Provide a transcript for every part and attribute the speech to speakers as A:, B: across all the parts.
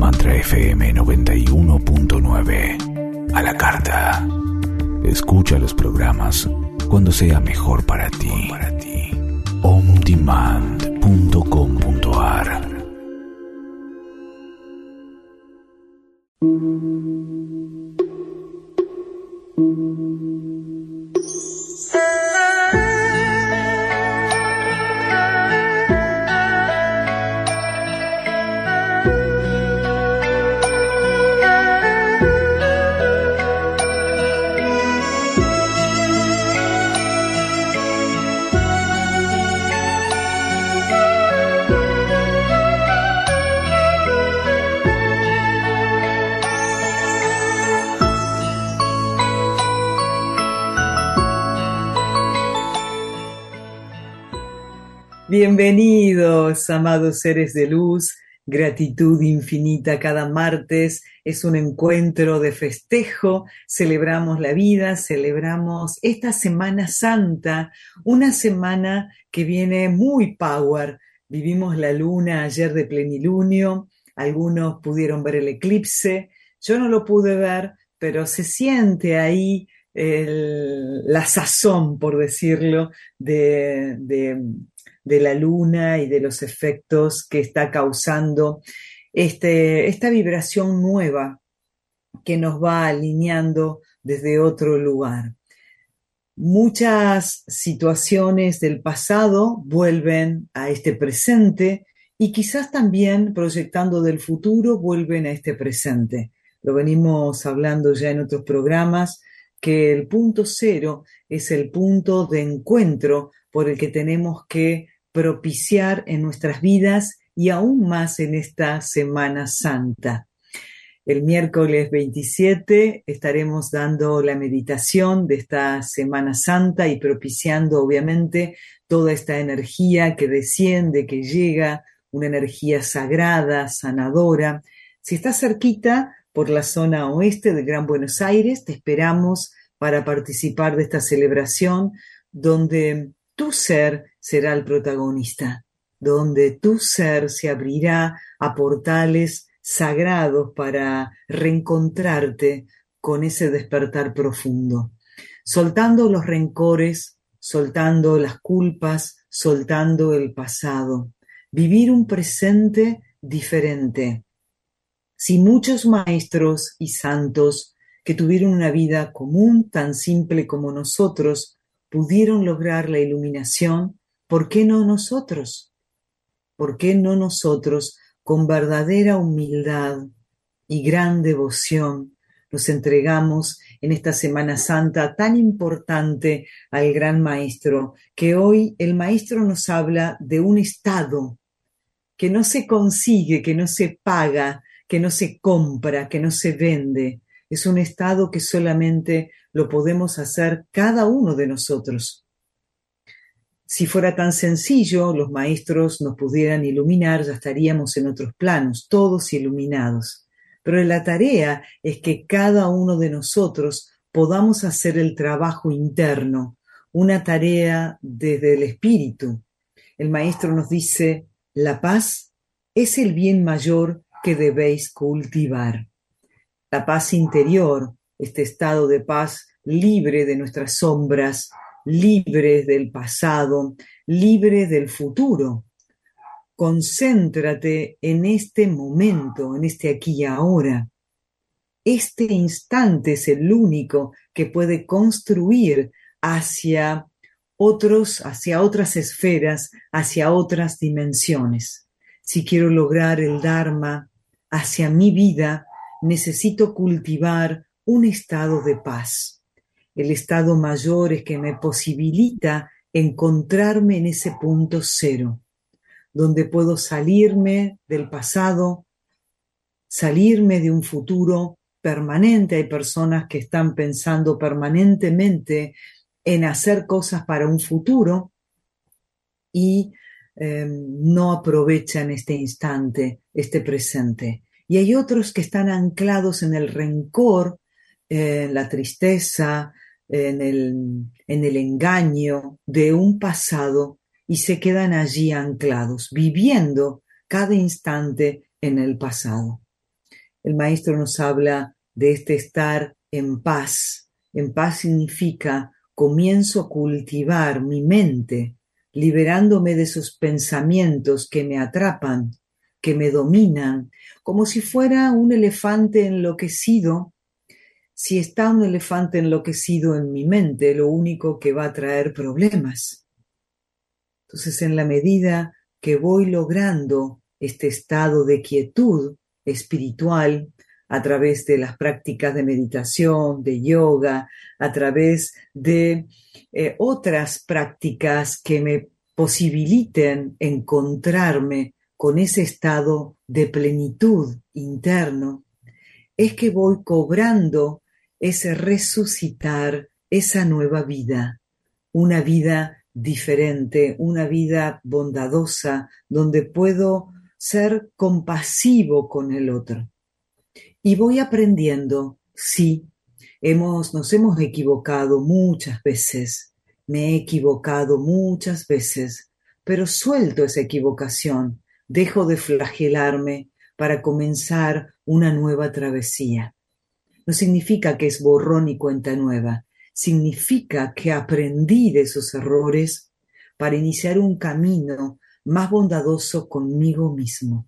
A: Mantra FM 91.9. A la carta. Escucha los programas cuando sea mejor para ti. ondemand.com.ar.
B: Bienvenidos, amados seres de luz, gratitud infinita. Cada martes es un encuentro de festejo, celebramos la vida, celebramos esta Semana Santa, una semana que viene muy power. Vivimos la luna ayer de plenilunio, algunos pudieron ver el eclipse, yo no lo pude ver, pero se siente ahí la sazón, por decirlo, de la luna y de los efectos que está causando esta vibración nueva que nos va alineando desde otro lugar. Muchas situaciones del pasado vuelven a este presente y quizás también proyectando del futuro vuelven a este presente. Lo venimos hablando ya en otros programas, que el punto cero es el punto de encuentro por el que tenemos que propiciar en nuestras vidas y aún más en esta Semana Santa. El miércoles 27 estaremos dando la meditación de esta Semana Santa y propiciando obviamente toda esta energía que desciende, que llega, una energía sagrada, sanadora. Si estás cerquita por la zona oeste del Gran Buenos Aires, te esperamos para participar de esta celebración donde tu ser será el protagonista, donde tu ser se abrirá a portales sagrados para reencontrarte con ese despertar profundo, soltando los rencores, soltando las culpas, soltando el pasado, vivir un presente diferente. Si muchos maestros y santos que tuvieron una vida común, tan simple como nosotros, pudieron lograr la iluminación, ¿por qué no nosotros? ¿Por qué no nosotros, con verdadera humildad y gran devoción, nos entregamos en esta Semana Santa tan importante al gran Maestro, que hoy el Maestro nos habla de un estado que no se consigue, que no se paga, que no se compra, que no se vende? Es un estado que solamente lo podemos hacer cada uno de nosotros. Si fuera tan sencillo, los maestros nos pudieran iluminar, ya estaríamos en otros planos, todos iluminados. Pero la tarea es que cada uno de nosotros podamos hacer el trabajo interno, una tarea desde el espíritu. El maestro nos dice, la paz es el bien mayor que debéis cultivar. La paz interior, este estado de paz libre de nuestras sombras, libre del pasado, libre del futuro. Concéntrate en este momento, en este aquí y ahora. Este instante es el único que puede construir hacia otras esferas, hacia otras dimensiones. Si quiero lograr el Dharma hacia mi vida, necesito cultivar un estado de paz. El estado mayor es que me posibilita encontrarme en ese punto cero, donde puedo salirme del pasado, salirme de un futuro permanente. Hay personas que están pensando permanentemente en hacer cosas para un futuro y no aprovechan este instante, este presente. Y hay otros que están anclados en el rencor, en la tristeza, en el engaño de un pasado y se quedan allí anclados, viviendo cada instante en el pasado. El maestro nos habla de este estar en paz. En paz significa comienzo a cultivar mi mente, liberándome de esos pensamientos que me atrapan, que me dominan, como si fuera un elefante enloquecido. Si está un elefante enloquecido en mi mente, lo único que va a traer problemas. Entonces, en la medida que voy logrando este estado de quietud espiritual a través de las prácticas de meditación, de yoga, a través de otras prácticas que me posibiliten encontrarme con ese estado de plenitud interno, es que voy cobrando ese resucitar, esa nueva vida, una vida diferente, una vida bondadosa, donde puedo ser compasivo con el otro. Y voy aprendiendo, sí, nos hemos equivocado muchas veces, me he equivocado muchas veces, pero suelto esa equivocación, dejo de flagelarme para comenzar una nueva travesía. No significa que es borrón y cuenta nueva, significa que aprendí de esos errores para iniciar un camino más bondadoso conmigo mismo.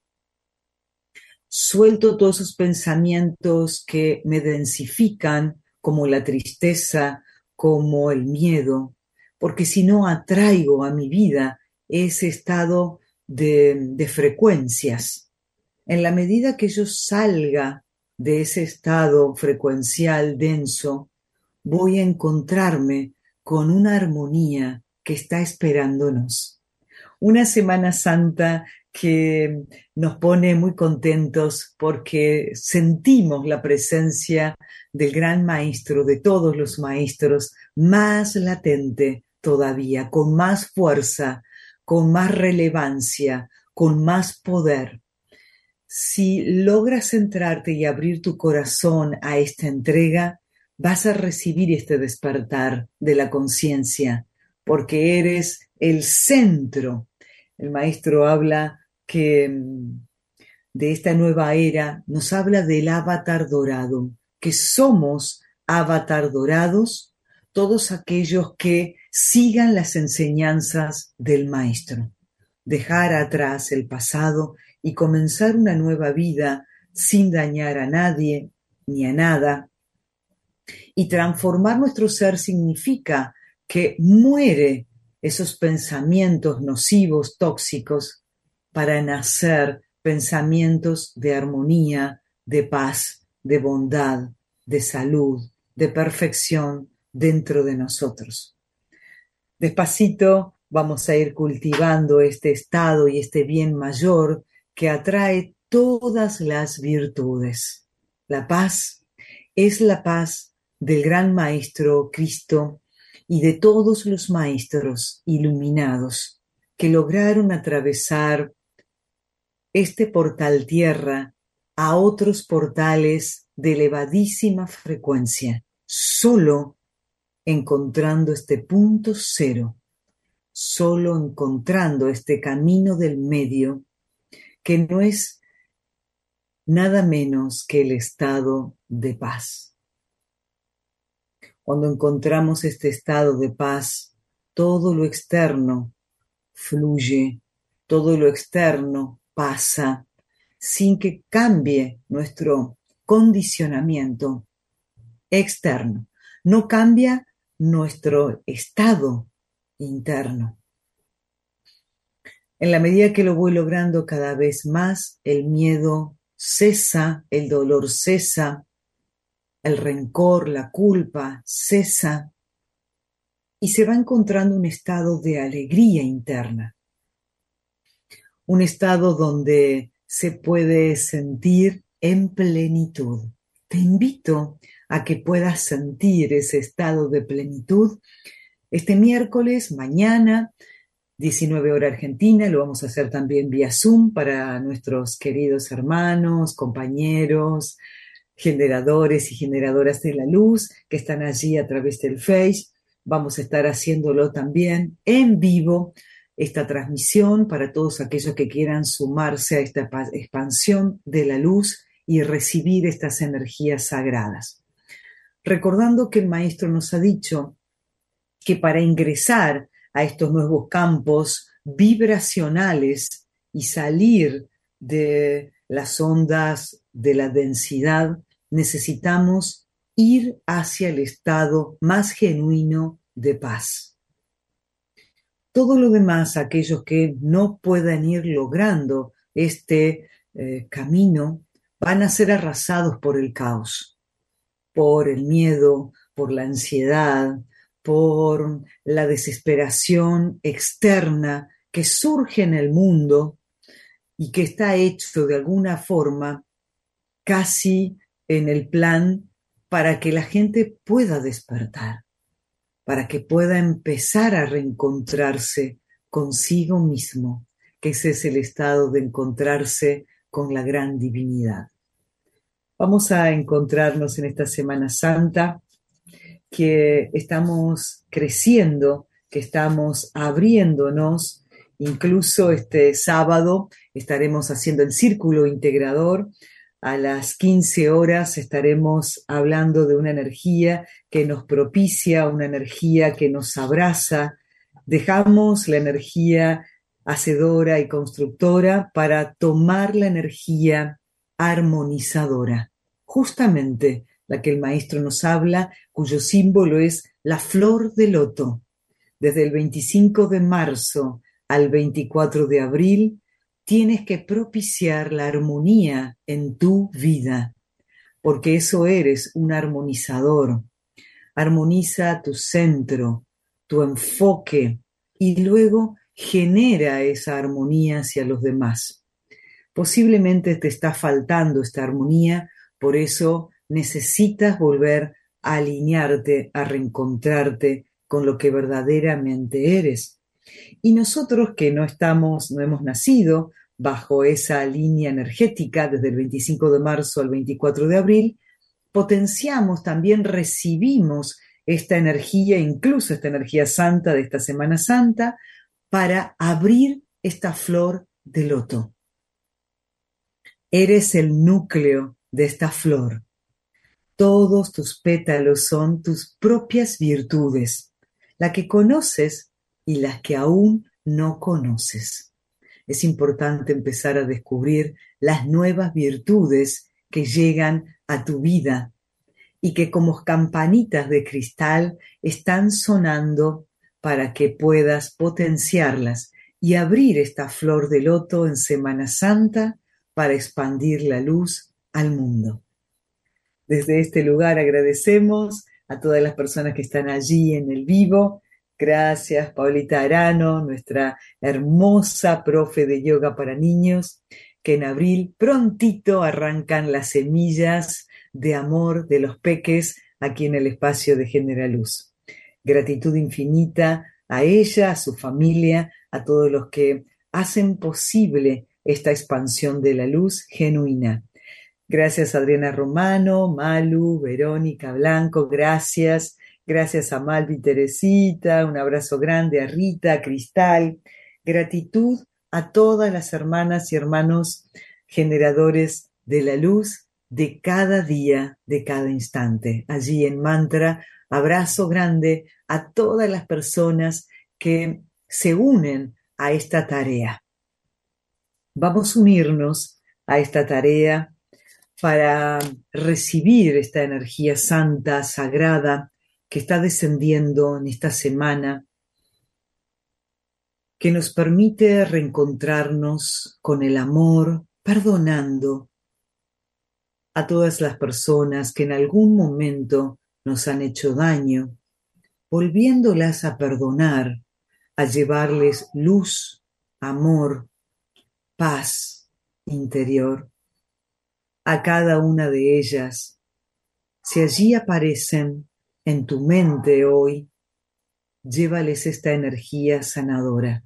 B: Suelto todos esos pensamientos que me densifican, como la tristeza, como el miedo, porque si no atraigo a mi vida ese estado de frecuencias. En la medida que yo salga de ese estado frecuencial denso, voy a encontrarme con una armonía que está esperándonos. Una Semana Santa que nos pone muy contentos porque sentimos la presencia del gran maestro, de todos los maestros, más latente todavía, con más fuerza, con más relevancia, con más poder. Si logras centrarte y abrir tu corazón a esta entrega, vas a recibir este despertar de la conciencia, porque eres el centro. El maestro habla que de esta nueva era, nos habla del avatar dorado, que somos avatar dorados, todos aquellos que sigan las enseñanzas del maestro. Dejar atrás el pasado y comenzar una nueva vida sin dañar a nadie ni a nada. Y transformar nuestro ser significa que muere esos pensamientos nocivos, tóxicos, para nacer pensamientos de armonía, de paz, de bondad, de salud, de perfección dentro de nosotros. Despacito vamos a ir cultivando este estado y este bien mayor que atrae todas las virtudes. La paz es la paz del gran maestro Cristo y de todos los maestros iluminados que lograron atravesar este portal tierra a otros portales de elevadísima frecuencia, solo encontrando este punto cero, solo encontrando este camino del medio, que no es nada menos que el estado de paz. Cuando encontramos este estado de paz, todo lo externo fluye, todo lo externo pasa, sin que cambie nuestro condicionamiento externo. No cambia nuestro estado interno. En la medida que lo voy logrando cada vez más, el miedo cesa, el dolor cesa, el rencor, la culpa cesa y se va encontrando un estado de alegría interna. Un estado donde se puede sentir en plenitud. Te invito a que puedas sentir ese estado de plenitud este miércoles, mañana, 19 horas Argentina. Lo vamos a hacer también vía Zoom para nuestros queridos hermanos, compañeros, generadores y generadoras de la luz que están allí a través del Face. Vamos a estar haciéndolo también en vivo, esta transmisión para todos aquellos que quieran sumarse a esta expansión de la luz y recibir estas energías sagradas. Recordando que el maestro nos ha dicho que para ingresar a estos nuevos campos vibracionales y salir de las ondas de la densidad, necesitamos ir hacia el estado más genuino de paz. Todo lo demás, aquellos que no puedan ir logrando este camino, van a ser arrasados por el caos, por el miedo, por la ansiedad, por la desesperación externa que surge en el mundo y que está hecho de alguna forma casi en el plan para que la gente pueda despertar, para que pueda empezar a reencontrarse consigo mismo, que ese es el estado de encontrarse con la gran divinidad. Vamos a encontrarnos en esta Semana Santa, que estamos creciendo, que estamos abriéndonos. Incluso este sábado estaremos haciendo el círculo integrador. A las 15 horas estaremos hablando de una energía que nos propicia, una energía que nos abraza. Dejamos la energía hacedora y constructora para tomar la energía armonizadora, justamente la que el maestro nos habla, cuyo símbolo es la flor de loto. Desde el 25 de marzo al 24 de abril, tienes que propiciar la armonía en tu vida, porque eso eres, un armonizador. Armoniza tu centro, tu enfoque, y luego genera esa armonía hacia los demás. Posiblemente te está faltando esta armonía, por eso necesitas volver a alinearte, a reencontrarte con lo que verdaderamente eres. Y nosotros que no hemos nacido bajo esa línea energética desde el 25 de marzo al 24 de abril, potenciamos, también recibimos esta energía, incluso esta energía santa de esta Semana Santa, para abrir esta flor de loto. Eres el núcleo de esta flor. Todos tus pétalos son tus propias virtudes, la que conoces y las que aún no conoces. Es importante empezar a descubrir las nuevas virtudes que llegan a tu vida y que como campanitas de cristal están sonando para que puedas potenciarlas y abrir esta flor de loto en Semana Santa para expandir la luz al mundo. Desde este lugar agradecemos a todas las personas que están allí en el vivo. Gracias, Paulita Arano, nuestra hermosa profe de yoga para niños, que en abril prontito arrancan las semillas de amor de los peques aquí en el espacio de Genera Luz. Gratitud infinita a ella, a su familia, a todos los que hacen posible esta expansión de la luz genuina. Gracias a Adriana Romano, Malu, Verónica Blanco, gracias. Gracias a Malvi Teresita, un abrazo grande a Rita, a Cristal. Gratitud a todas las hermanas y hermanos generadores de la luz de cada día, de cada instante. Allí en Mantra, abrazo grande a todas las personas que se unen a esta tarea. Vamos a unirnos a esta tarea para recibir esta energía santa, sagrada, que está descendiendo en esta semana, que nos permite reencontrarnos con el amor, perdonando a todas las personas que en algún momento nos han hecho daño, volviéndolas a perdonar, a llevarles luz, amor, paz interior a cada una de ellas. Si allí aparecen en tu mente hoy, llévales esta energía sanadora.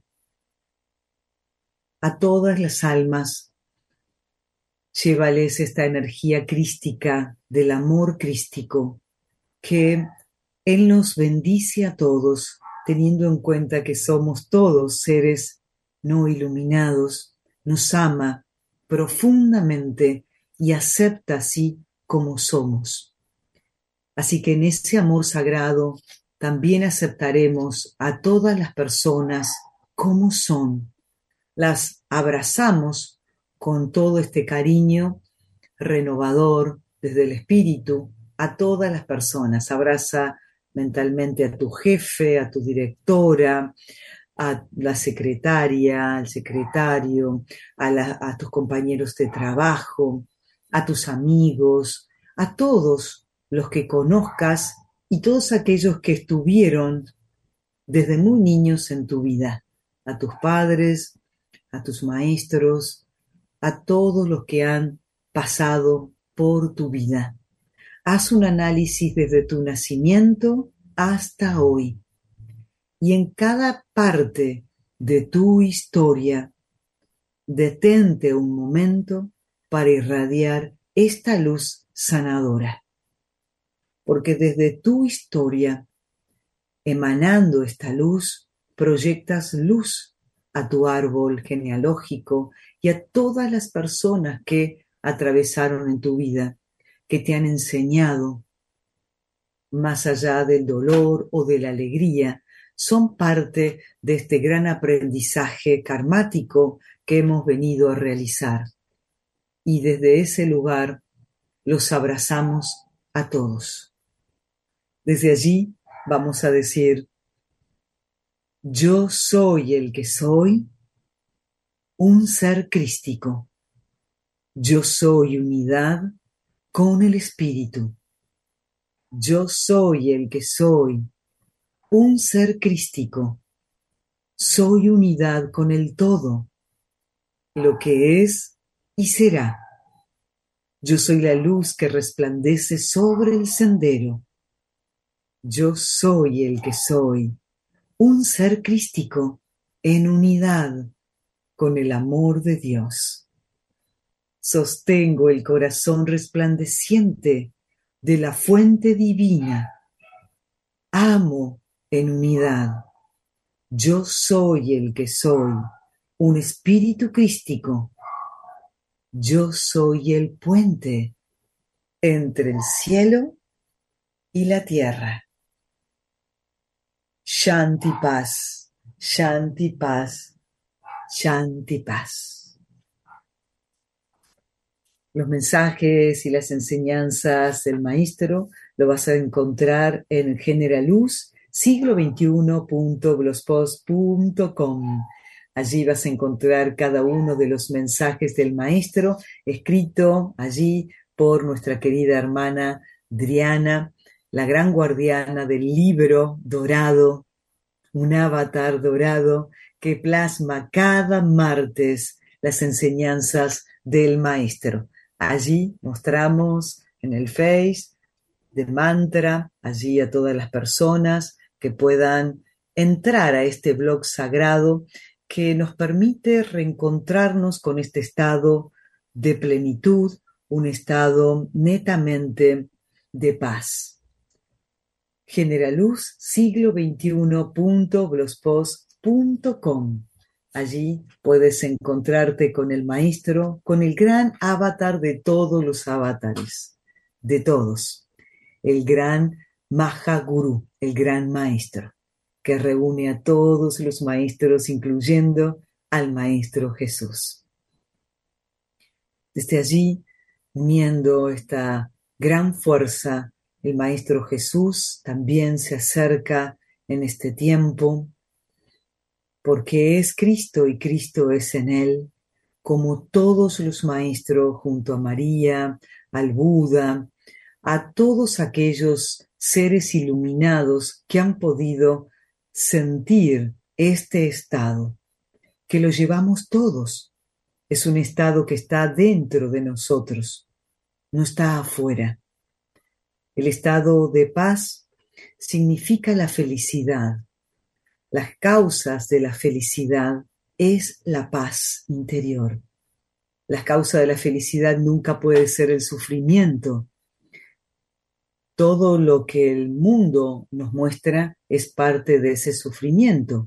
B: A todas las almas, llévales esta energía crística del amor crístico, que Él nos bendice a todos, teniendo en cuenta que somos todos seres no iluminados, nos ama profundamente y acepta así como somos. Así que en ese amor sagrado también aceptaremos a todas las personas como son. Las abrazamos con todo este cariño renovador desde el espíritu a todas las personas. Abraza mentalmente a tu jefe, a tu directora, a la secretaria, al secretario, a tus compañeros de trabajo, a tus amigos, a todos los que conozcas y todos aquellos que estuvieron desde muy niños en tu vida, a tus padres, a tus maestros, a todos los que han pasado por tu vida. Haz un análisis desde tu nacimiento hasta hoy. Y en cada parte de tu historia, detente un momento para irradiar esta luz sanadora. Porque desde tu historia, emanando esta luz, proyectas luz a tu árbol genealógico y a todas las personas que atravesaron en tu vida, que te han enseñado, más allá del dolor o de la alegría, son parte de este gran aprendizaje karmático que hemos venido a realizar. Y desde ese lugar los abrazamos a todos. Desde allí vamos a decir: yo soy el que soy, un ser crístico. Yo soy unidad con el espíritu. Yo soy el que soy, un ser crístico. Soy unidad con el todo, lo que es y será. Yo soy la luz que resplandece sobre el sendero. Yo soy el que soy, un ser crístico en unidad con el amor de Dios. Sostengo el corazón resplandeciente de la fuente divina. Amo en unidad. Yo soy el que soy, un espíritu crístico. Yo soy el puente entre el cielo y la tierra. Shanti paz, Shanti paz, Shanti paz. Los mensajes y las enseñanzas del maestro lo vas a encontrar en Generaluz, siglo21.blogspot.com. Allí vas a encontrar cada uno de los mensajes del maestro, escrito allí por nuestra querida hermana Driana, la gran guardiana del libro dorado, un avatar dorado que plasma cada martes las enseñanzas del maestro. Allí mostramos en el Face de mantra, allí a todas las personas que puedan entrar a este blog sagrado que nos permite reencontrarnos con este estado de plenitud, un estado netamente de paz. Generaluz, siglo21.blogspot.com. Allí puedes encontrarte con el maestro, con el gran avatar de todos los avatares, de todos, el gran Mahaguru, el gran maestro, que reúne a todos los maestros, incluyendo al Maestro Jesús. Desde allí, uniendo esta gran fuerza, el Maestro Jesús también se acerca en este tiempo, porque es Cristo y Cristo es en él, como todos los maestros junto a María, al Buda, a todos aquellos seres iluminados que han podido sentir este estado, que lo llevamos todos. Es un estado que está dentro de nosotros, no está afuera. El estado de paz significa la felicidad. Las causas de la felicidad es la paz interior. La causa de la felicidad nunca puede ser el sufrimiento. Todo lo que el mundo nos muestra es parte de ese sufrimiento.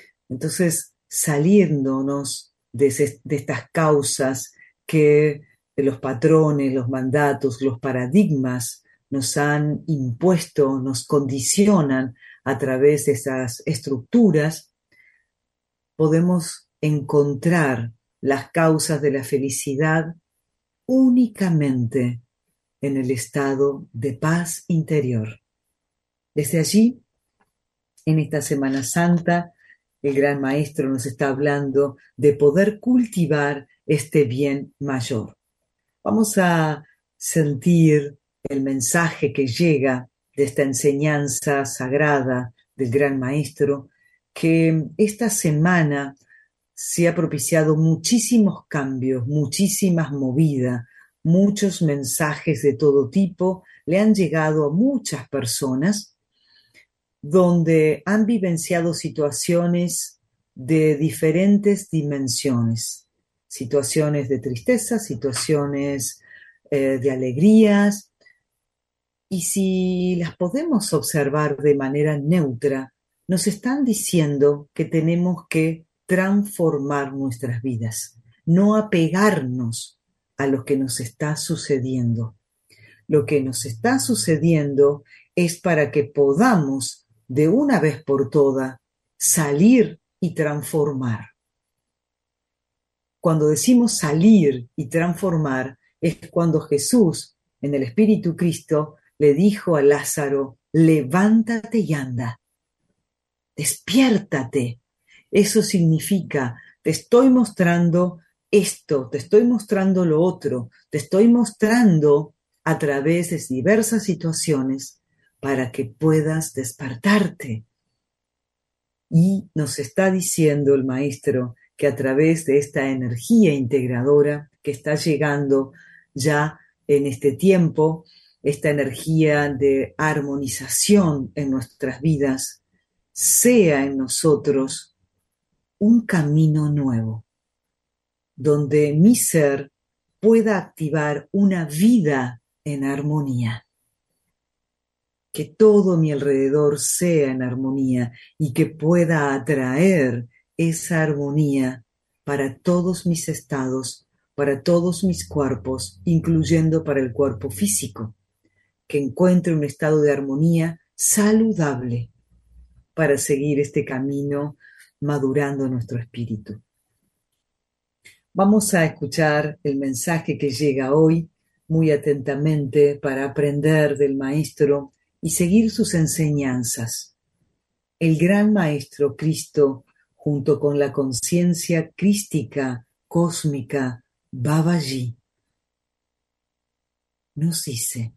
B: Entonces, saliéndonos de estas causas que los patrones, los mandatos, los paradigmas nos han impuesto, nos condicionan a través de esas estructuras, podemos encontrar las causas de la felicidad únicamente en el estado de paz interior. Desde allí, en esta Semana Santa, el Gran Maestro nos está hablando de poder cultivar este bien mayor. Vamos a sentir el mensaje que llega de esta enseñanza sagrada del Gran Maestro, que esta semana se ha propiciado muchísimos cambios, muchísimas movidas, muchos mensajes de todo tipo le han llegado a muchas personas donde han vivenciado situaciones de diferentes dimensiones, situaciones de tristeza, situaciones de alegrías, y si las podemos observar de manera neutra, nos están diciendo que tenemos que transformar nuestras vidas, no apegarnos a lo que nos está sucediendo. Lo que nos está sucediendo es para que podamos, de una vez por todas, salir y transformar. Cuando decimos salir y transformar, es cuando Jesús, en el Espíritu Cristo, le dijo a Lázaro: levántate y anda, despiértate. Eso significa, te estoy mostrando esto, te estoy mostrando lo otro, te estoy mostrando a través de diversas situaciones para que puedas despertarte. Y nos está diciendo el Maestro que a través de esta energía integradora que está llegando ya en este tiempo, esta energía de armonización en nuestras vidas, sea en nosotros un camino nuevo, donde mi ser pueda activar una vida en armonía. Que todo mi alrededor sea en armonía y que pueda atraer esa armonía para todos mis estados, para todos mis cuerpos, incluyendo para el cuerpo físico. Que encuentre un estado de armonía saludable para seguir este camino madurando nuestro espíritu. Vamos a escuchar el mensaje que llega hoy muy atentamente para aprender del Maestro y seguir sus enseñanzas. El Gran Maestro Cristo, junto con la conciencia crística, cósmica, Babaji, nos dice: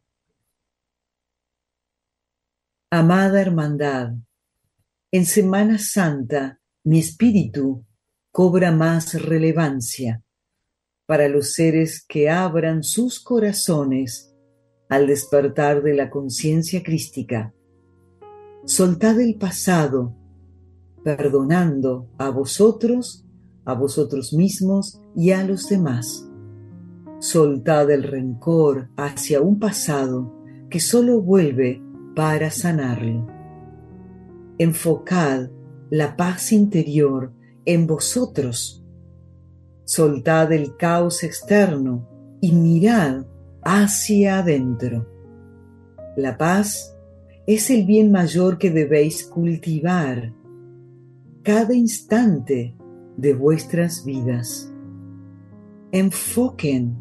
B: amada hermandad, en Semana Santa mi espíritu cobra más relevancia para los seres que abran sus corazones al despertar de la conciencia crística. Soltad el pasado, perdonando a vosotros mismos y a los demás. Soltad el rencor hacia un pasado que solo vuelve para sanarlo. Enfocad la paz interior en vosotros. Soltad el caos externo y mirad hacia adentro. La paz es el bien mayor que debéis cultivar cada instante de vuestras vidas. Enfoquen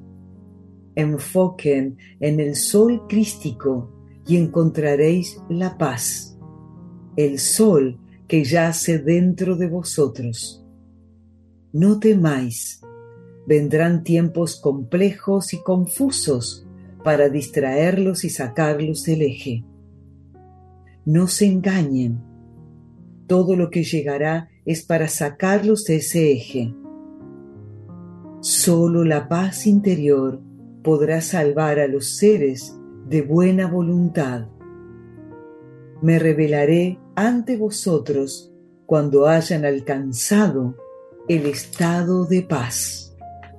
B: en el sol crístico y encontraréis la paz, el sol que yace dentro de vosotros. No temáis, vendrán tiempos complejos y confusos para distraerlos y sacarlos del eje. No se engañen, todo lo que llegará es para sacarlos de ese eje. Solo la paz interior podrá salvar a los seres de buena voluntad. Me revelaré ante vosotros cuando hayan alcanzado el estado de paz.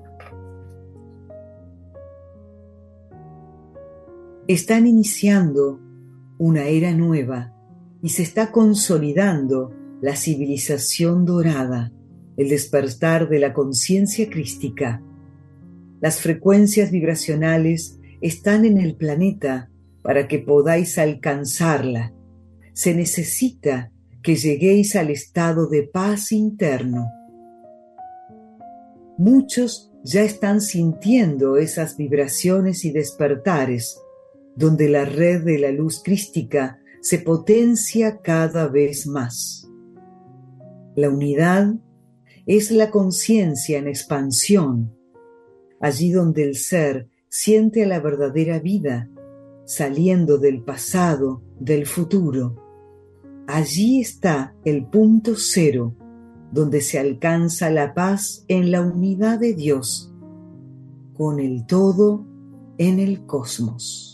B: Están iniciando una era nueva y se está consolidando la civilización dorada, el despertar de la conciencia crística. Las frecuencias vibracionales están en el planeta para que podáis alcanzarla. Se necesita que lleguéis al estado de paz interno. Muchos ya están sintiendo esas vibraciones y despertares, donde la red de la luz crística se potencia cada vez más. La unidad es la conciencia en expansión, allí donde el ser siente a la verdadera vida, saliendo del pasado, del futuro. Allí está el punto cero, donde se alcanza la paz en la unidad de Dios, con el todo en el cosmos.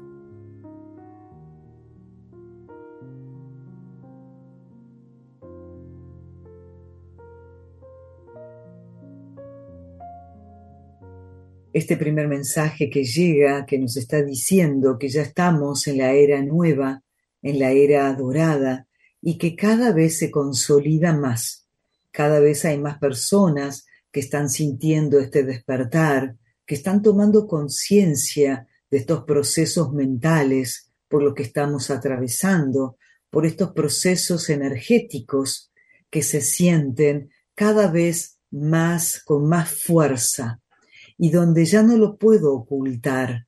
B: Este primer mensaje que llega, que nos está diciendo que ya estamos en la era nueva, en la era dorada, y que cada vez se consolida más. Cada vez hay más personas que están sintiendo este despertar, que están tomando conciencia de estos procesos mentales por lo que estamos atravesando, por estos procesos energéticos que se sienten cada vez más con más fuerza, y donde ya no lo puedo ocultar.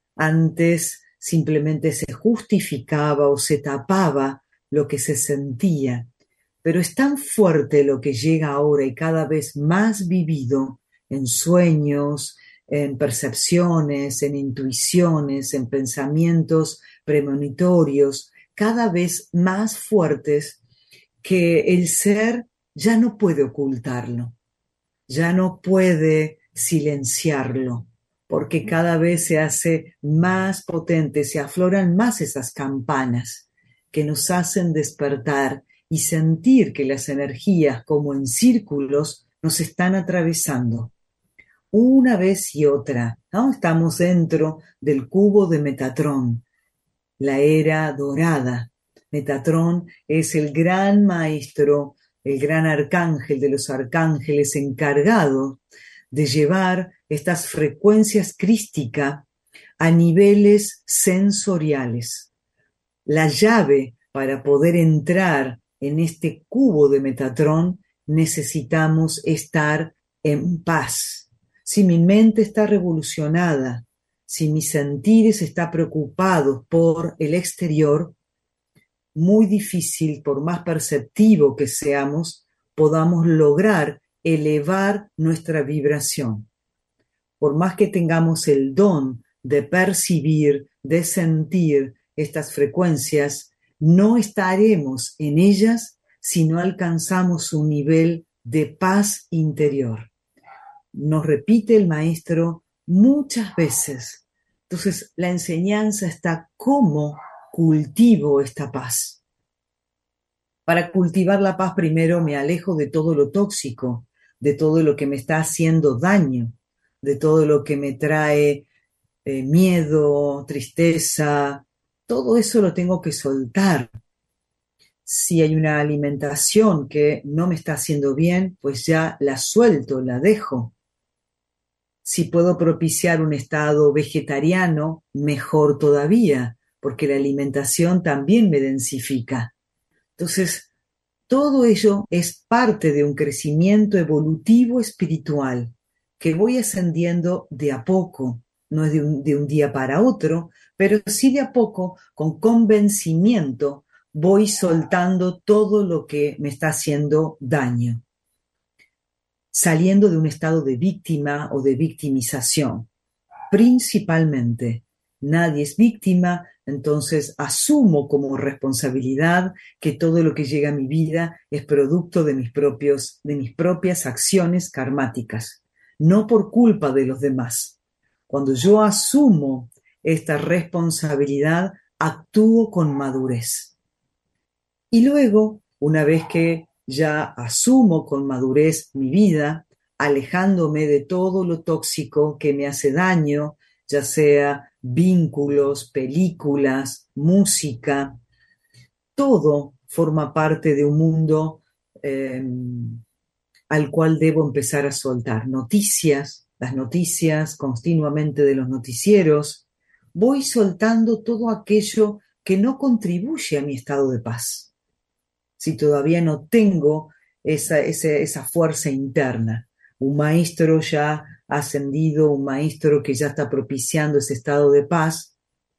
B: Antes simplemente se justificaba o se tapaba lo que se sentía, pero es tan fuerte lo que llega ahora y cada vez más vivido en sueños, en percepciones, en intuiciones, en pensamientos premonitorios, cada vez más fuertes, que el ser ya no puede ocultarlo, ya no puede silenciarlo, porque cada vez se hace más potente, se afloran más esas campanas que nos hacen despertar y sentir que las energías, como en círculos, nos están atravesando una vez y otra, ¿no? Estamos dentro del cubo de Metatrón, la era dorada. Metatrón es el gran maestro, el gran arcángel de los arcángeles encargado de llevar estas frecuencias crísticas a niveles sensoriales. La llave para poder entrar en este cubo de Metatrón, necesitamos estar en paz. Si mi mente está revolucionada, si mis sentires están preocupados por el exterior, muy difícil, por más perceptivo que seamos, podamos lograr elevar nuestra vibración. Por más que tengamos el don de percibir, de sentir estas frecuencias, no estaremos en ellas si no alcanzamos un nivel de paz interior. Nos repite el maestro muchas veces. Entonces, la enseñanza está cómo cultivo esta paz. Para cultivar la paz, primero me alejo de todo lo tóxico, de todo lo que me está haciendo daño, de todo lo que me trae miedo, tristeza. Todo eso lo tengo que soltar. Si hay una alimentación que no me está haciendo bien, pues ya la suelto, la dejo. Si puedo propiciar un estado vegetariano, mejor todavía, porque la alimentación también me densifica. Entonces, todo ello es parte de un crecimiento evolutivo espiritual que voy ascendiendo de a poco, no es de un día para otro, pero sí de a poco, con convencimiento, voy soltando todo lo que me está haciendo daño, saliendo de un estado de víctima o de victimización. Principalmente, nadie es víctima, entonces asumo como responsabilidad que todo lo que llega a mi vida es producto de mis propias acciones karmáticas, no por culpa de los demás. Cuando yo asumo esta responsabilidad, actúo con madurez. Y luego, una vez que ya asumo con madurez mi vida, alejándome de todo lo tóxico que me hace daño, ya sea vínculos, películas, música, todo forma parte de un mundo al cual debo empezar a soltar. Noticias, las noticias continuamente de los noticieros, voy soltando todo aquello que no contribuye a mi estado de paz. Si todavía no tengo esa fuerza interna, un maestro ya ascendido, un maestro que ya está propiciando ese estado de paz,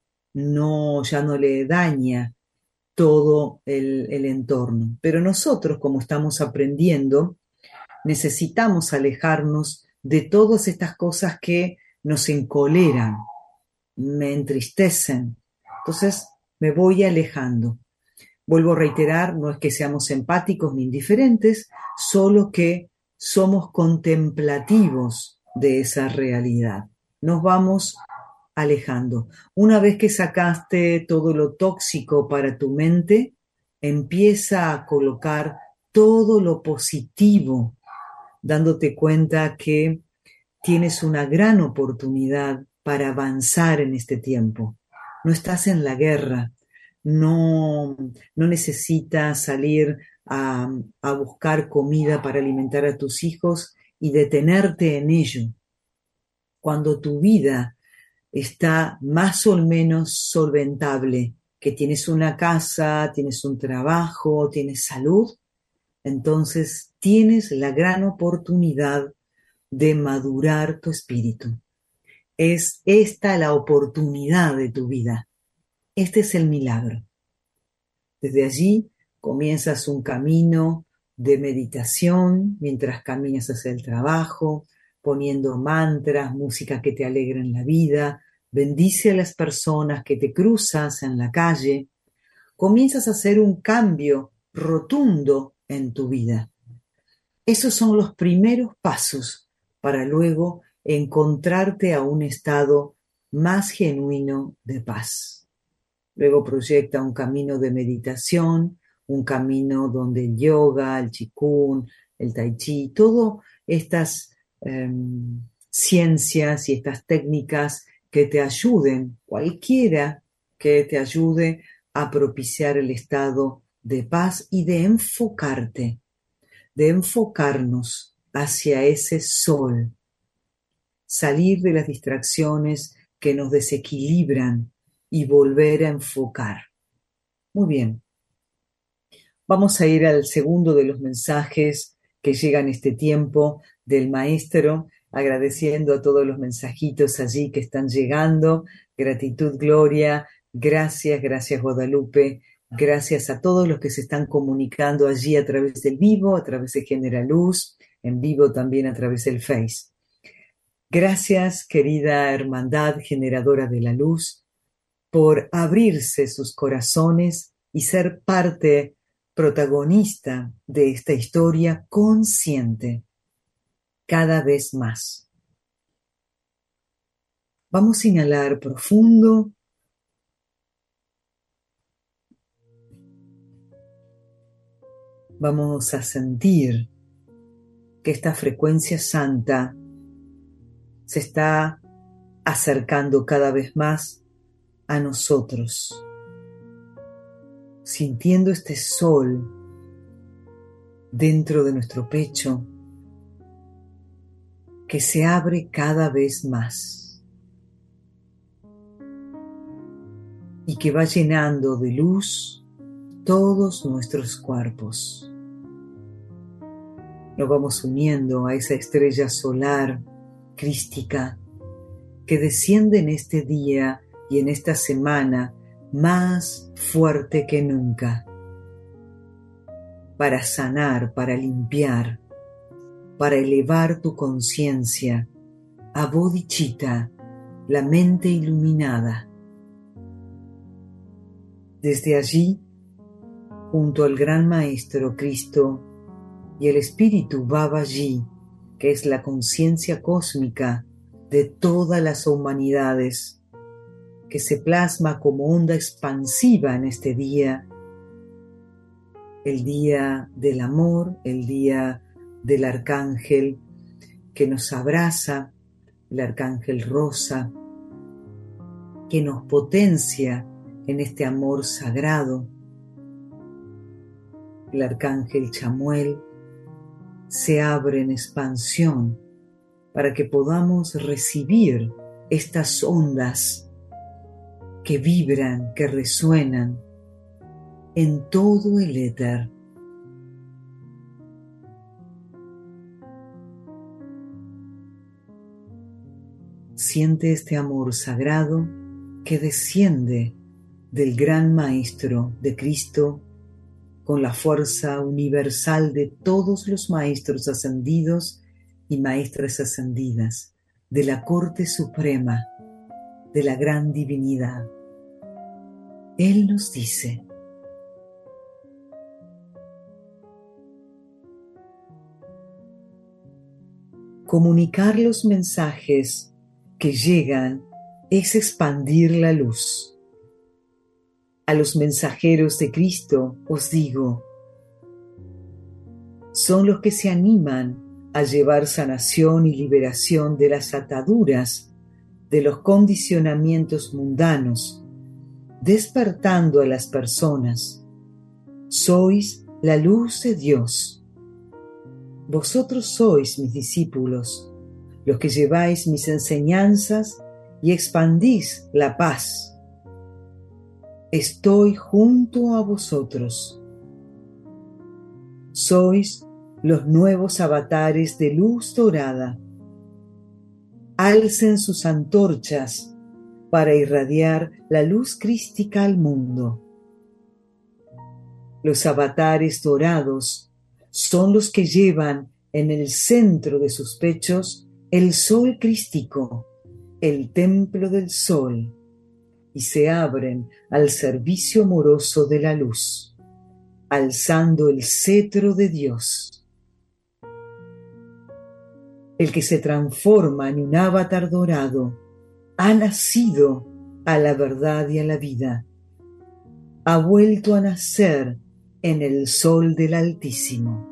B: ya no le daña todo el entorno. Pero nosotros, como estamos aprendiendo, necesitamos alejarnos de todas estas cosas que nos encoleran, me entristecen. Entonces me voy alejando. Vuelvo a reiterar, no es que seamos empáticos ni indiferentes, solo que somos contemplativos de esa realidad. Nos vamos alejando. Una vez que sacaste todo lo tóxico para tu mente, empieza a colocar todo lo positivo, dándote cuenta que tienes una gran oportunidad para avanzar en este tiempo. No estás en la guerra, no necesitas salir a buscar comida para alimentar a tus hijos y detenerte en ello. Cuando tu vida está más o menos solventable, que tienes una casa, tienes un trabajo, tienes salud, entonces tienes la gran oportunidad de madurar tu espíritu. Es esta la oportunidad de tu vida. Este es el milagro. Desde allí comienzas un camino de meditación mientras caminas hacia el trabajo, poniendo mantras, música que te alegra en la vida, bendice a las personas que te cruzas en la calle. Comienzas a hacer un cambio rotundo en tu vida. Esos son los primeros pasos para luego encontrarte a un estado más genuino de paz. Luego proyecta un camino de meditación, un camino donde el yoga, el qigong, el tai chi, todas estas ciencias y estas técnicas que te ayuden, cualquiera que te ayude a propiciar el estado de paz y de enfocarte, de enfocarnos hacia ese sol, salir de las distracciones que nos desequilibran y volver a enfocar. Muy bien. Vamos a ir al segundo de los mensajes que llegan este tiempo del maestro, agradeciendo a todos los mensajitos allí que están llegando. Gratitud, Gloria. Gracias, gracias, Guadalupe. Gracias a todos los que se están comunicando allí a través del vivo, a través de Generaluz, en vivo también a través del Face. Gracias, querida hermandad generadora de la luz, por abrirse sus corazones y ser parte protagonista de esta historia consciente, cada vez más. Vamos a inhalar profundo. Vamos a sentir que esta frecuencia santa se está acercando cada vez más a nosotros, sintiendo este sol dentro de nuestro pecho que se abre cada vez más y que va llenando de luz todos nuestros cuerpos. Nos vamos uniendo a esa estrella solar crística que desciende en este día y en esta semana más fuerte que nunca, para sanar, para limpiar, para elevar tu conciencia a bodhicitta, la mente iluminada. Desde allí, junto al Gran Maestro Cristo y el Espíritu Babaji, que es la conciencia cósmica de todas las humanidades, que se plasma como onda expansiva en este día, el día del amor, el día del arcángel que nos abraza, el arcángel rosa, que nos potencia en este amor sagrado. El arcángel Chamuel se abre en expansión para que podamos recibir estas ondas que vibran, que resuenan en todo el éter. Siente este amor sagrado que desciende del gran Maestro de Cristo con la fuerza universal de todos los Maestros ascendidos y Maestras ascendidas de la Corte Suprema de la Gran Divinidad. Él nos dice: comunicar los mensajes que llegan es expandir la luz. A los mensajeros de Cristo os digo, son los que se animan a llevar sanación y liberación de las ataduras, de los condicionamientos mundanos, despertando a las personas. Sois la luz de Dios. Vosotros sois mis discípulos, los que lleváis mis enseñanzas y expandís la paz. Estoy junto a vosotros. Sois los nuevos avatares de luz dorada. Alcen sus antorchas para irradiar la luz crística al mundo. Los avatares dorados son los que llevan en el centro de sus pechos el sol crístico, el templo del sol, y se abren al servicio amoroso de la luz, alzando el cetro de Dios. El que se transforma en un avatar dorado ha nacido a la verdad y a la vida. Ha vuelto a nacer en el sol del Altísimo.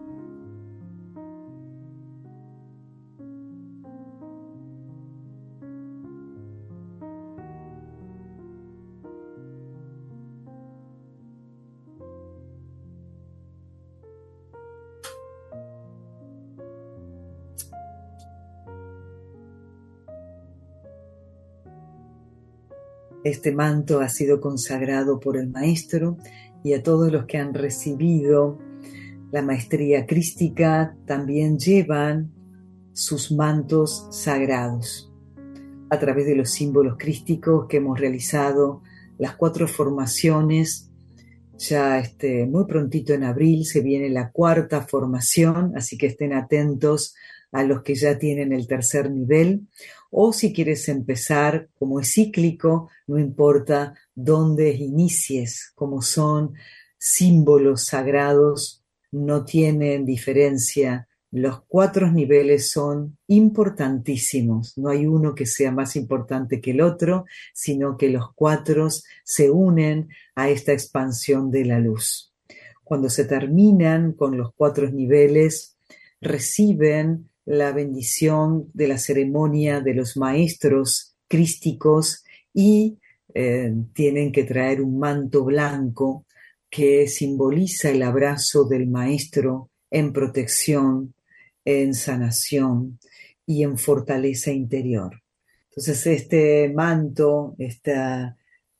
B: Este manto ha sido consagrado por el Maestro, y a todos los que han recibido la maestría crística también llevan sus mantos sagrados. A través de los símbolos crísticos que hemos realizado, las 4 formaciones, ya muy prontito en abril se viene la 4ª formación, así que estén atentos a los que ya tienen el 3er nivel, o si quieres empezar, como es cíclico, no importa dónde inicies, como son símbolos sagrados, no tienen diferencia. Los 4 niveles son importantísimos, no hay uno que sea más importante que el otro, sino que los 4 se unen a esta expansión de la luz. Cuando se terminan con los 4 niveles, reciben la bendición de la ceremonia de los maestros crísticos y tienen que traer un manto blanco que simboliza el abrazo del maestro en protección, en sanación y en fortaleza interior. Entonces este manto, este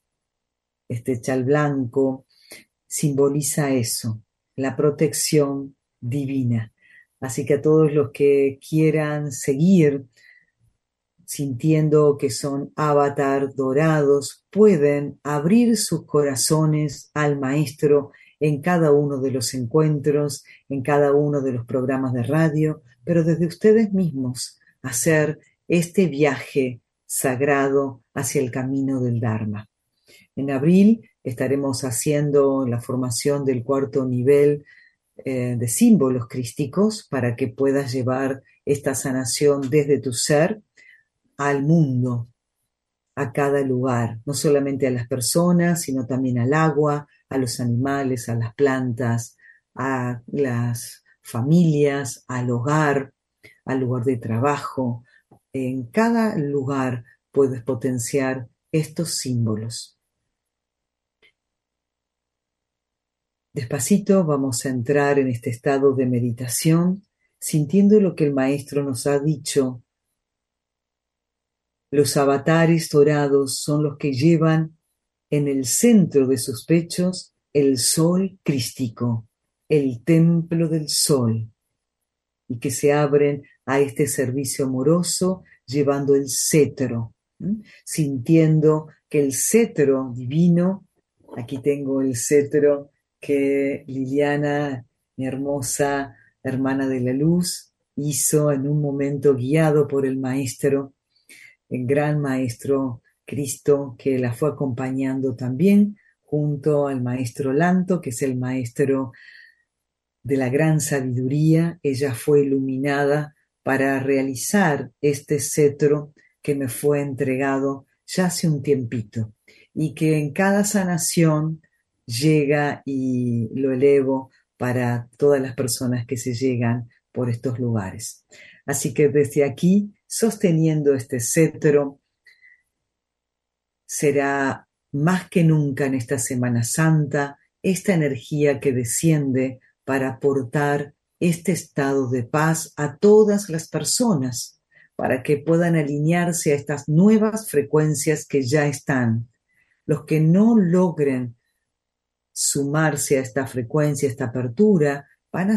B: chal blanco, simboliza eso, la protección divina. Así que a todos los que quieran seguir sintiendo que son avatar dorados, pueden abrir sus corazones al Maestro en cada uno de los encuentros, en cada uno de los programas de radio, pero desde ustedes mismos hacer este viaje sagrado hacia el camino del Dharma. En abril estaremos haciendo la formación del 4º nivel de símbolos crísticos para que puedas llevar esta sanación desde tu ser al mundo, a cada lugar, no solamente a las personas, sino también al agua, a los animales, a las plantas, a las familias, al hogar, al lugar de trabajo. En cada lugar puedes potenciar estos símbolos. Despacito vamos a entrar en este estado de meditación, sintiendo lo que el Maestro nos ha dicho Los avatares dorados son los que llevan en el centro de sus pechos el sol crístico, el templo del sol, y que se abren a este servicio amoroso llevando el cetro, sintiendo que el cetro divino, aquí tengo el cetro que Liliana, mi hermosa hermana de la luz, hizo en un momento guiado por el maestro, el gran maestro Cristo, que la fue acompañando también junto al maestro Lanto, que es el maestro de la gran sabiduría. Ella fue iluminada para realizar este cetro que me fue entregado ya hace un tiempito y que en cada sanación llega y lo elevo para todas las personas que se llegan por estos lugares. Así que desde aquí, sosteniendo este cetro, será más que nunca en esta Semana Santa esta energía que desciende para aportar este estado de paz a todas las personas, para que puedan alinearse a estas nuevas frecuencias que ya están. Los que no logren sumarse a esta frecuencia, a esta apertura,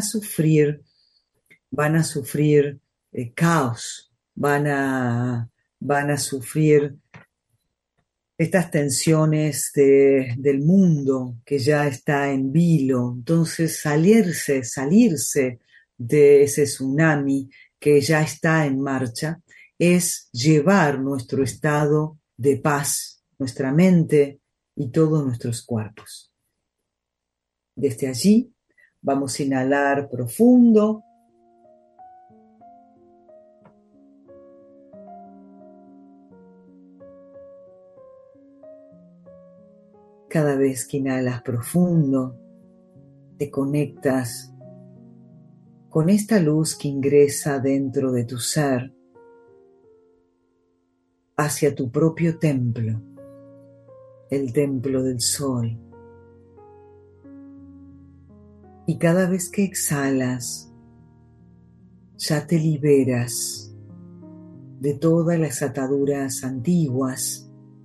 B: van a sufrir caos, van a sufrir estas tensiones del mundo que ya está en vilo. Entonces salirse de ese tsunami que ya está en marcha es llevar nuestro estado de paz, nuestra mente y todos nuestros cuerpos. Desde allí vamos a inhalar profundo. Cada vez que inhalas profundo, te conectas con esta luz que ingresa dentro de tu ser hacia tu propio templo, el templo del sol. Y cada vez que exhalas, ya te liberas de todas las ataduras antiguas.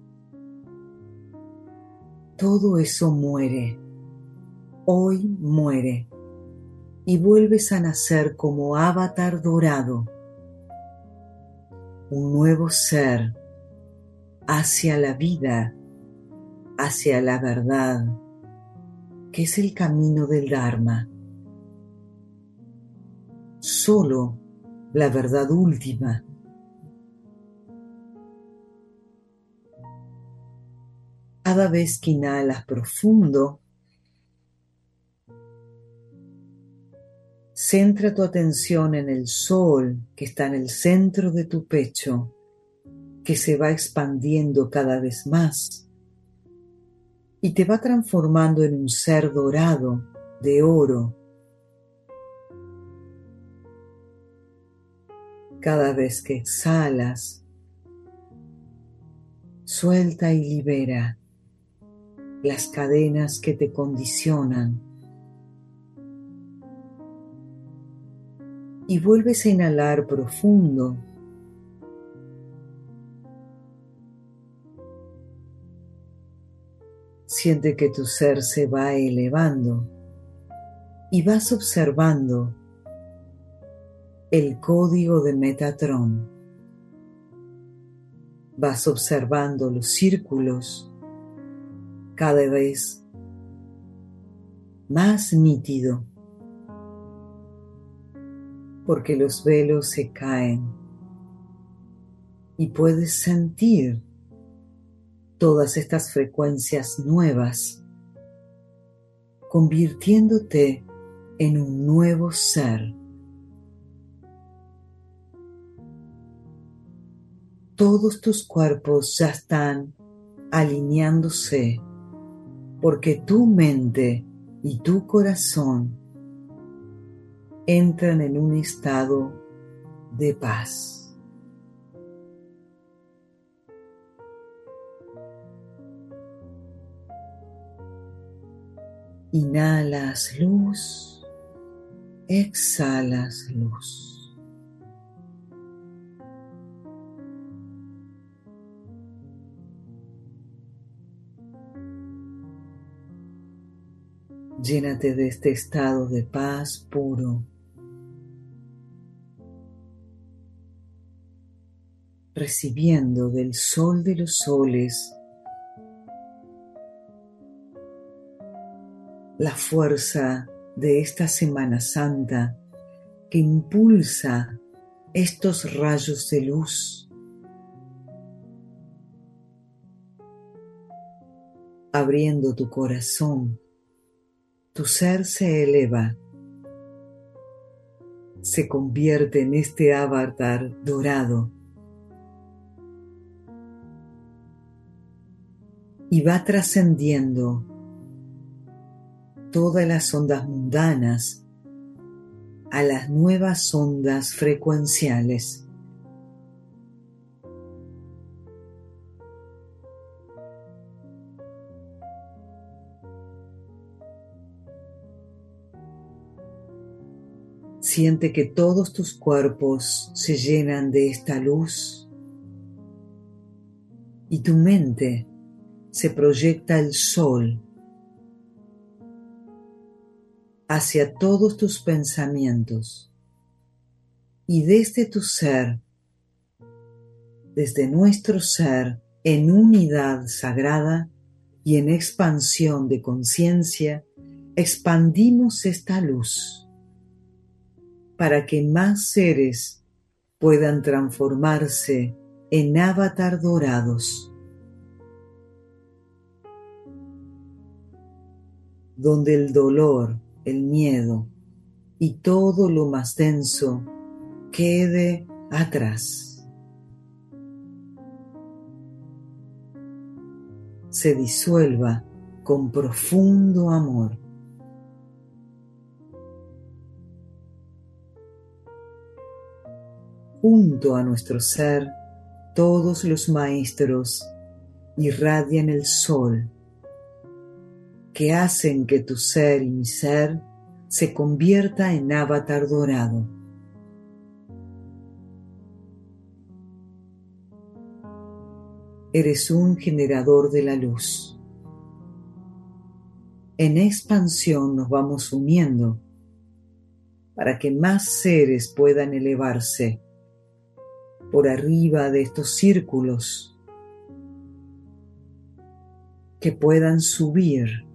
B: Todo eso muere, hoy muere, y vuelves a nacer como avatar dorado, un nuevo ser hacia la vida, hacia la verdad, que es el camino del Dharma. Solo la verdad última. Cada vez que inhalas profundo, centra tu atención en el sol que está en el centro de tu pecho, que se va expandiendo cada vez más y te va transformando en un ser dorado de oro. Cada vez que exhalas, suelta y libera las cadenas que te condicionan y vuelves a inhalar profundo. Siente que tu ser se va elevando y vas observando el código de Metatron. Vas observando los círculos cada vez más nítido, porque los velos se caen y puedes sentir todas estas frecuencias nuevas, convirtiéndote en un nuevo ser. Todos tus cuerpos ya están alineándose porque tu mente y tu corazón entran en un estado de paz. Inhalas luz, exhalas luz. Llénate de este estado de paz puro, recibiendo del sol de los soles la fuerza de esta Semana Santa que impulsa estos rayos de luz, abriendo tu corazón. Tu ser se eleva, se convierte en este avatar dorado y va trascendiendo todas las ondas mundanas a las nuevas ondas frecuenciales. Siente que todos tus cuerpos se llenan de esta luz y tu mente se proyecta el sol hacia todos tus pensamientos y desde tu ser, desde nuestro ser en unidad sagrada y en expansión de conciencia, expandimos esta luz para que más seres puedan transformarse en avatar dorados, donde el dolor, el miedo y todo lo más denso quede atrás. Se disuelva con profundo amor. Junto a nuestro ser, todos los maestros irradian el sol, que hacen que tu ser y mi ser se convierta en avatar dorado. Eres un generador de la luz. En expansión nos vamos uniendo para que más seres puedan elevarse por arriba de estos círculos, que puedan subir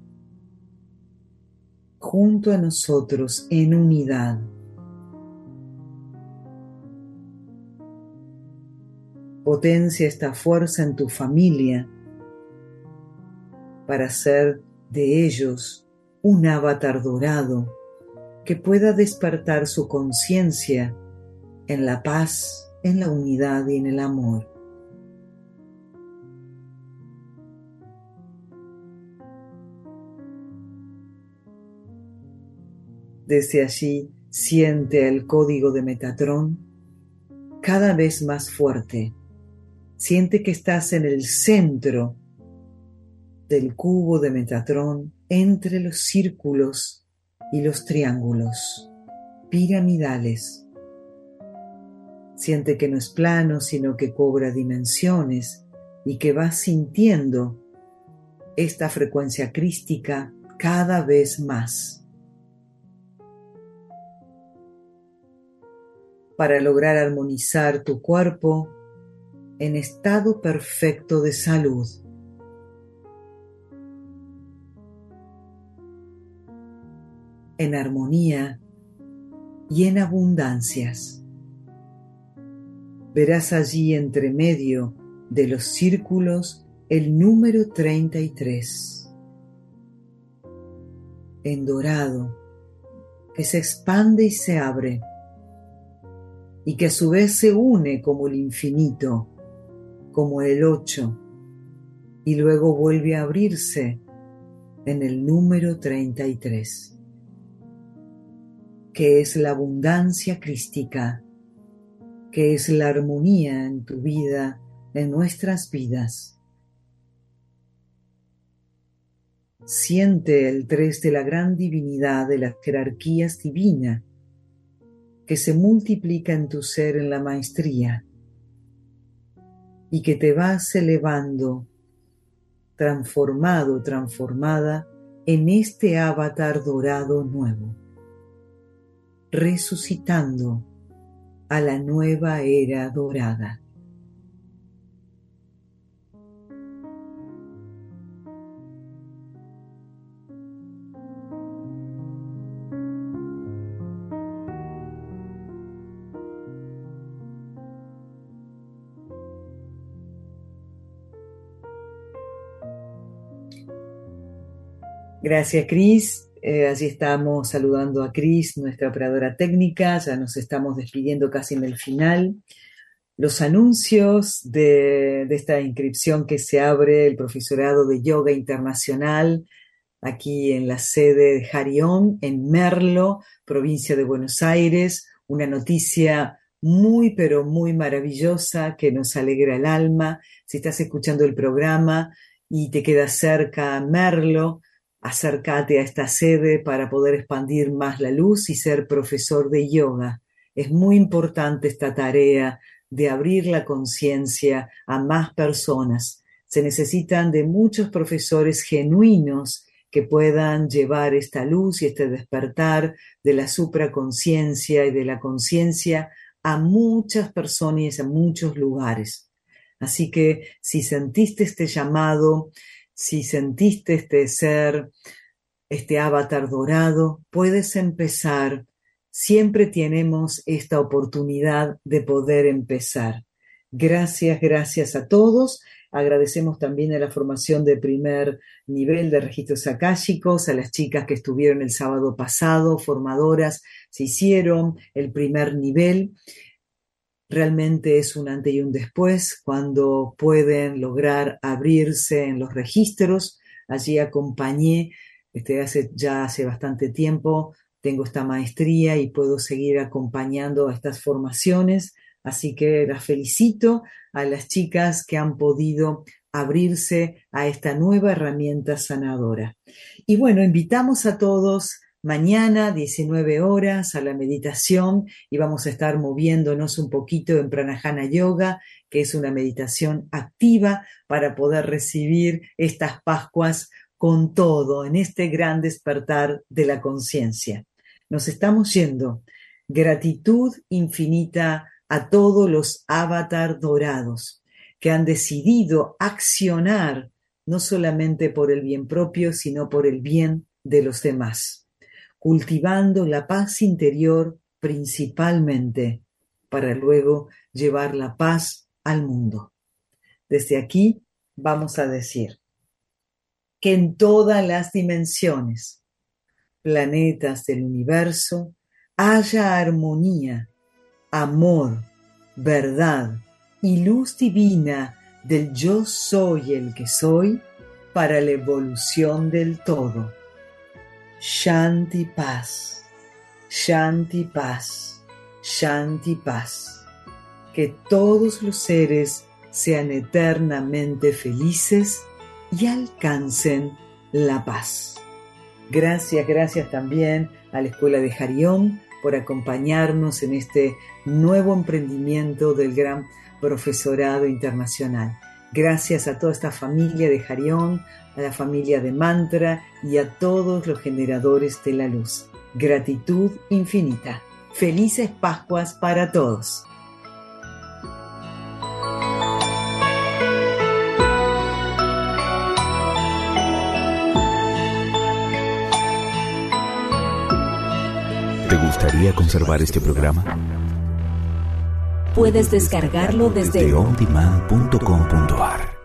B: junto a nosotros en unidad. Potencia esta fuerza en tu familia para hacer de ellos un avatar dorado que pueda despertar su conciencia en la paz, en la unidad y en el amor. Desde allí siente el código de Metatrón cada vez más fuerte. Siente que estás en el centro del cubo de Metatrón, entre los círculos y los triángulos piramidales. Siente que no es plano, sino que cobra dimensiones y que vas sintiendo esta frecuencia crística cada vez más. Para lograr armonizar tu cuerpo en estado perfecto de salud. En armonía y en abundancias. Verás allí entre medio de los círculos el número 33, en dorado, que se expande y se abre, y que a su vez se une como el infinito, como el 8, y luego vuelve a abrirse en el número 33, que es la abundancia crística, que es la armonía en tu vida, en nuestras vidas. Siente el 3 de la gran divinidad de las jerarquías divinas, que se multiplica en tu ser en la maestría y que te vas elevando, transformado, transformada en este avatar dorado nuevo, resucitando a la nueva era dorada. Gracias, Cris. Allí estamos saludando a Cris, nuestra operadora técnica. Ya nos estamos despidiendo casi en el final. Los anuncios de esta inscripción que se abre el Profesorado de Yoga Internacional aquí en la sede de Harión, en Merlo, provincia de Buenos Aires. Una noticia muy, pero muy maravillosa que nos alegra el alma. Si estás escuchando el programa y te queda cerca Merlo, acércate a esta sede para poder expandir más la luz y ser profesor de yoga. Es muy importante esta tarea de abrir la conciencia a más personas. Se necesitan de muchos profesores genuinos que puedan llevar esta luz y este despertar de la supraconciencia y de la conciencia a muchas personas y a muchos lugares. Así que si sentiste este llamado, si sentiste este ser, este avatar dorado, puedes empezar. Siempre tenemos esta oportunidad de poder empezar. Gracias, gracias a todos. Agradecemos también a la formación de primer nivel de registros akáshicos, a las chicas que estuvieron el sábado pasado, formadoras, se hicieron el primer nivel. Realmente es un antes y un después cuando pueden lograr abrirse en los registros. Allí acompañé, hace bastante tiempo, tengo esta maestría y puedo seguir acompañando a estas formaciones. Así que las felicito a las chicas que han podido abrirse a esta nueva herramienta sanadora. Y bueno, invitamos a todos mañana, 19 horas, a la meditación y vamos a estar moviéndonos un poquito en Pranayama Yoga, que es una meditación activa para poder recibir estas Pascuas con todo en este gran despertar de la conciencia. Nos estamos yendo. Gratitud infinita a todos los avatar dorados que han decidido accionar no solamente por el bien propio, sino por el bien de los demás, cultivando la paz interior principalmente para luego llevar la paz al mundo. Desde aquí vamos a decir que en todas las dimensiones, planetas del universo, haya armonía, amor, verdad y luz divina del yo soy el que soy para la evolución del todo. Shanti paz, Shanti paz, Shanti paz. Que todos los seres sean eternamente felices y alcancen la paz. Gracias también a la Escuela de Harión por acompañarnos en este nuevo emprendimiento del gran profesorado internacional. Gracias a toda esta familia de Harión, a la familia de Mantra y a todos los generadores de la luz. Gratitud infinita. Felices Pascuas para todos.
A: ¿Te gustaría conservar este programa?
C: Puedes descargarlo desde
A: ondemand.com.ar